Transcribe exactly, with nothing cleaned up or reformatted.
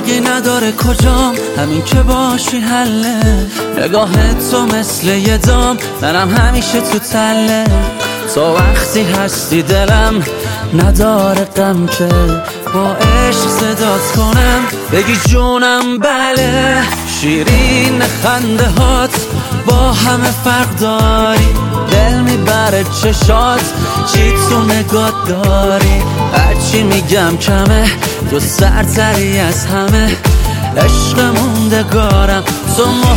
فرقی نداره کجام، همین که باشی حله. نگاه تو مثل یه دام، منم همیشه تو تله. تو وقتی هستی دلم نداره غم که با عشق صدات کنم بگی جونم. بله شیرین خنده هات با همه فرق داری، دل میبره چشات چی تو نگات داری. هرچی میگم کمه، تو سرتری از همه، عشق موندگارم تو.